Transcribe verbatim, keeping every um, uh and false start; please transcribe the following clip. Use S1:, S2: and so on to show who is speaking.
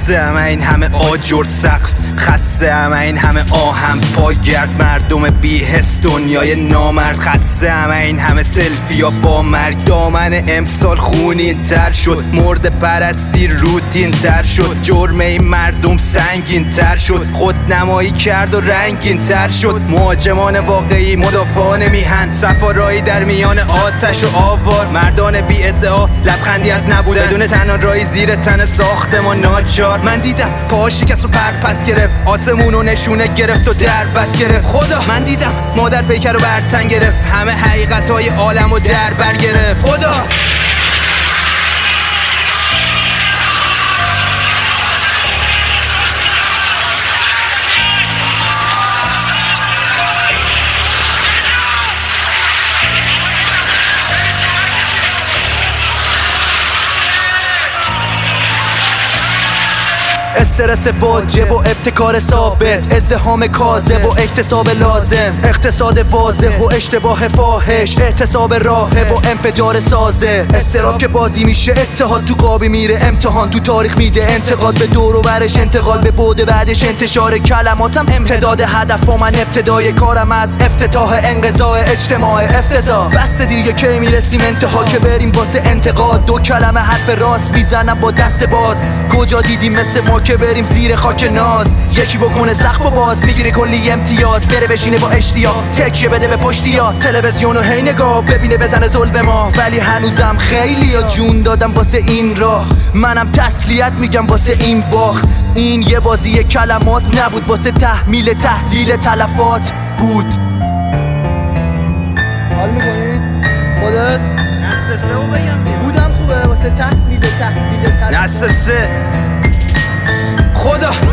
S1: خسته همه این همه آجر سقف، خسته همه این همه آهم پاگرد، مردم بی حس دنیای نامرد، خسته همه این همه سلفی یا با مرگ. دامن امسال خونین تر شد، مرد پرستی روتین تر شد، جرم این مردم سنگین تر شد، خود نمایی کرد و رنگین تر شد. مهاجمان واقعی مدافعان میهن، سفارایی در میان آتش و آوار، مردان بی ادعا لبخندی از نبودن، بدون تنها رای زیر تن ساختمان ناچار. من دیدم پاها شکست و پر پس گرفت، آسمونو نشونه گرفت و در بس گرفت. خدا من دیدم مادر پیکر رو برتن گرفت، همه حقیقتای عالم رو در بر گرفت. خدا استرس واجب و ابتکار ثابت، ازدحام کاذب و اکتساب لازم، اقتصاد واضح و اشتباه فاحش، اعتصاب راهب و انفجار سازه، استراب که بازی میشه، اتحاد تو قابی میره، امتحان تو تاریخ میده، انتقاد به دور و برش، انتقال به بعد بعدش، انتشار کلماتم امتداد هدف و من ابتدای کارم از افتتاح انقضاء اجتماع افتضاح. بس دیگه کی میرسیم انتها که بریم واسه انتقاد، دو کلمه حرف راست میزنم با دست باز. کجا دیدیم مثل ما که بریم زیر خاک ناز، یکی بکنه سقف و باز میگیره کلی امتیاز، بره بشینه با اشتیاق تکیه بده به پشتیا، تلویزیون و هی نگاه ببینه بزنه ظلم ما. ولی هنوزم خیلی ها جون دادم واسه این راه، منم تسلیت میگم واسه این باخت. این یه بازی کلمات نبود، واسه تحمیل تحلیل تلفات بود.
S2: حال میکنی؟ خودت؟
S1: نسل سه رو بگم دیگه
S2: بودم خوبه واسه تحمیل تحلیل تلفات.
S1: نسل سه. خدا